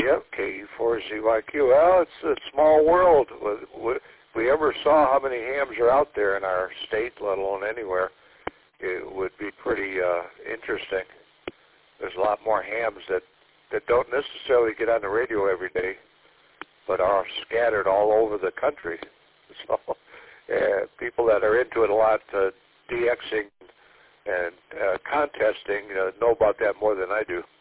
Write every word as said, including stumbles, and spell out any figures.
Yep, K E four Z Y Q. Well, it's a small world. If we ever saw how many hams are out there in our state, let alone anywhere, it would be pretty uh, interesting. There's a lot more hams that, that don't necessarily get on the radio every day, but are scattered all over the country. So uh, people that are into it a lot, uh, DXing and uh, contesting, uh, know about that more than I do.